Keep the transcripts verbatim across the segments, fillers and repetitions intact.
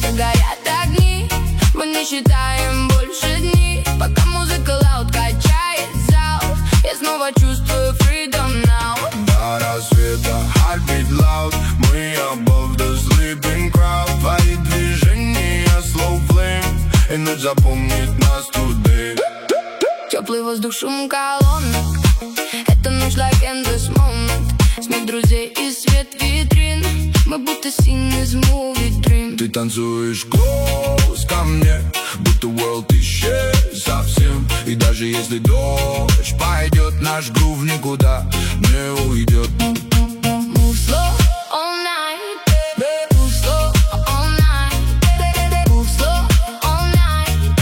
света горят огни, мы не считаем больше дни, пока музыка лаут качает зал. Я снова чувствую freedom now. До рассвета heartbeat loud, мы above the sleeping crowd. Твои движения slow flame, и ночь запомнит нас today. Теплый воздух, шум колонок, это ночь like endless moment. Смех друзей и свет витрин, мы будто scene из movie dream. Ты танцуешь close ко мне, будто world исчез совсем. И даже если дождь пойдет, наш грув никуда не уйдет. Move slow all night, move slow all night, move slow all night.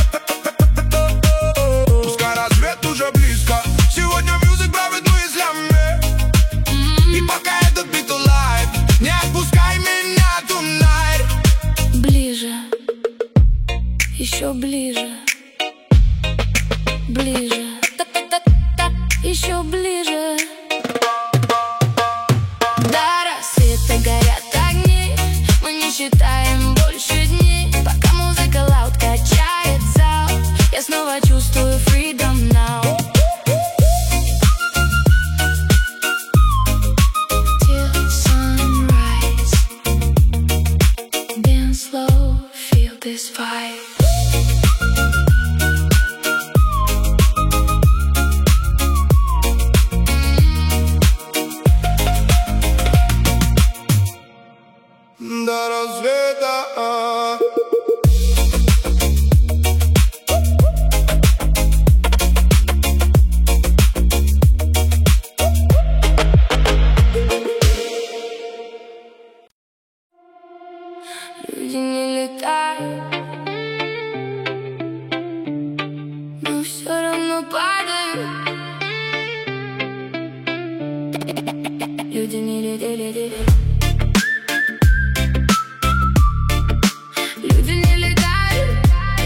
Пускай рассвет уже близко, сегодня music правит мыслями. И пока этот бит alive, не отпускай меня tonight. Ближе, еще ближе, ближе, еще ближе. До рассвета горят огни, мы не считаем больше дни, пока музыка лаут качает зал. Я снова чувствую freedom now. Till sunrise, dance slow, feel this vibe. До рассвета. Люди не летают, но все равно падают. Люди не летают. Люди не летают.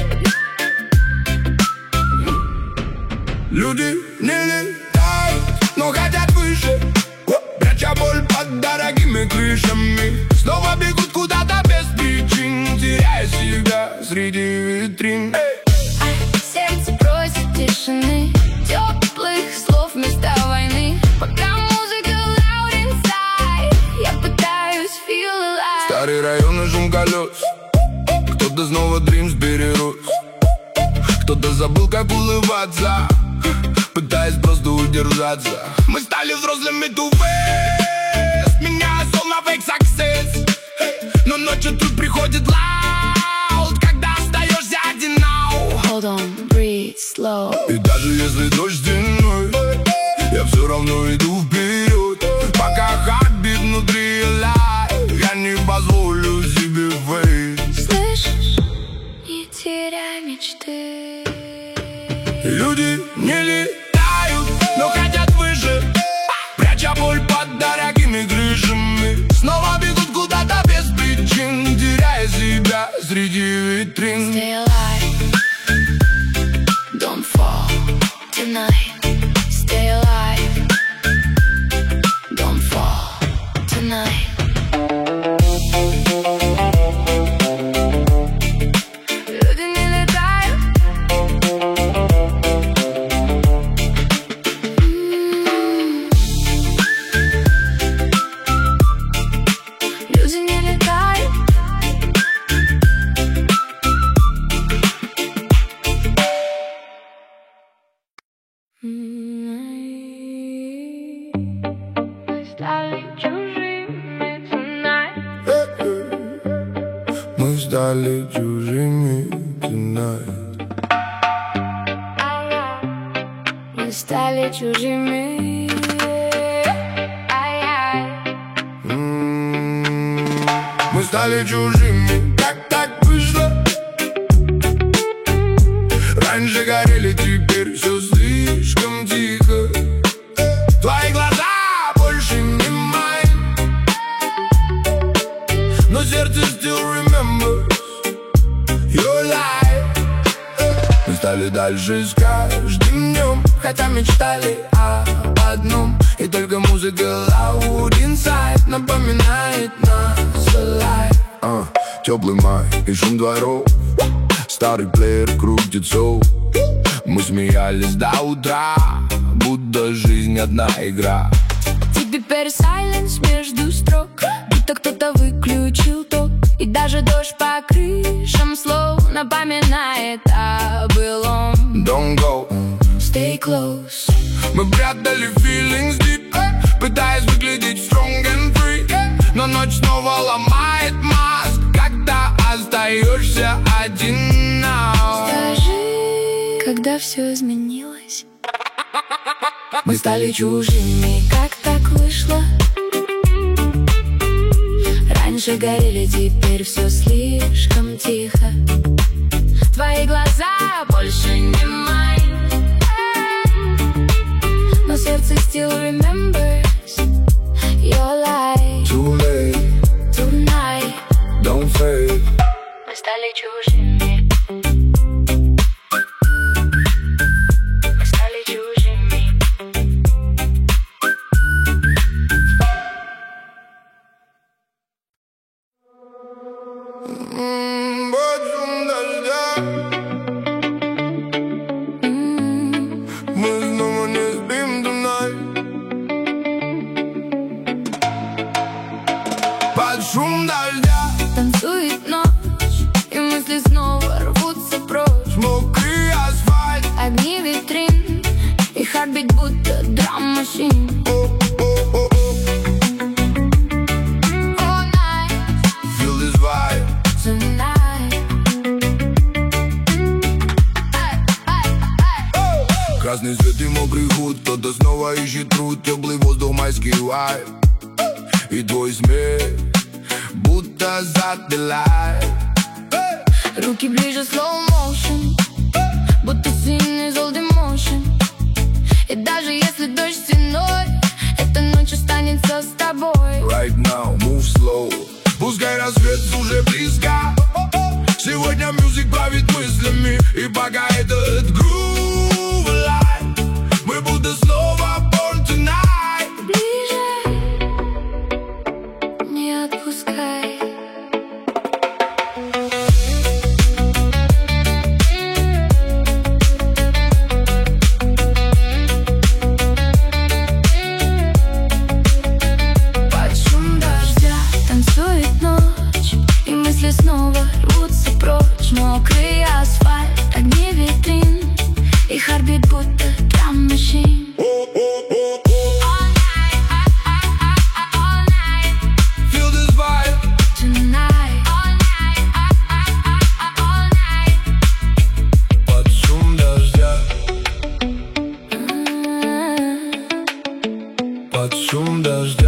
Люди не летают, но хотят выше, пряча боль под дорогими крышами. Снова бегут куда-то без причин, теряя себя среди витрин. А сердце просит тишины, теплых слов вместо войны. Пока музыка loud inside, я пытаюсь feel alive. Старый район и шум колес, кто-то снова dreams берет, кто-то забыл, как улыбаться, пытаясь просто удержаться. Мы стали взрослыми too fast, меняя сон на fake success. Но ночью тут приходит loud, когда остаешься один now. Hold on, breathe slow. И даже если дождь стеной, я все равно иду вперед. Пока heartbeat внутри alive, я не позволю себе fade. Слышишь? Не теряй мечты. Люди не летают, но хотят выше, пряча боль под дорогими крышами. Снова бегут куда-то без причин, теряя себя среди витрин. Stay alive, don't fall tonight. Stay alive, don't fall tonight. Люди не летают. Люди не летают. Мы стали чужими tonight. Мы стали чужими tonight. Мы стали чужими. М-м-м. Мы стали чужими, как так вышло? Раньше горели, теперь все слишком тихо. Твои глаза больше не мои, но сердце still remembers your life. Мы стали дальше с каждым днем, хотя мечтали об одном. И только музыка loud inside напоминает нас alive. uh. Теплый май и шум дворов, старый плеер крутит соул. Мы смеялись до утра, будто жизнь одна игра. Теперь сайленс между строк, будто кто-то выключил ток. И даже дождь по крышам слов напоминает о былом. Don't go, stay close. мы прятали feelings deep, пытаясь выглядеть strong and free. Но ночь снова ломает маск, когда остаешься один now. Скажи, когда все изменилось? Мы стали чужими, как так вышло? Раньше горели, теперь все слишком тихо. Твои глаза больше не мои, но сердце still remembers your light. Too late, Tonight don't fade. мы стали чужими. Мы стали чужими. М, под шум дождя мы снова не спим tonight. Под шум дождя Танцует ночь, и мысли снова рвутся прочь. мокрый асфальт. Огни витрин, и хардбит будто драм-машин. О-о-о-о. All night, Feel this vibe. tonight. Ай, ай, ай. Красный свет и мокрый худ, кто-то снова ищет труд. Теплый воздух, майский вайб. И твой смех будто запилает. Руки ближе, slow motion, будто scene is old emotion. И даже если дождь стеной, эта ночь останется с тобой. Right now, move slow. Пускай рассвет уже близко. Сегодня мюзик правит мыслями. И пока этот groove alive, мы будто снова born tonight. Ближе, не отпускай. Под шум дождя танцует ночь, и мысли снова рвутся прочь. Мокрый асфальт, огни витрин, и хардбит будто драм-машин. All night, all night, Feel this vibe. tonight. All night, all night. Под шум дождя, под шум дождя.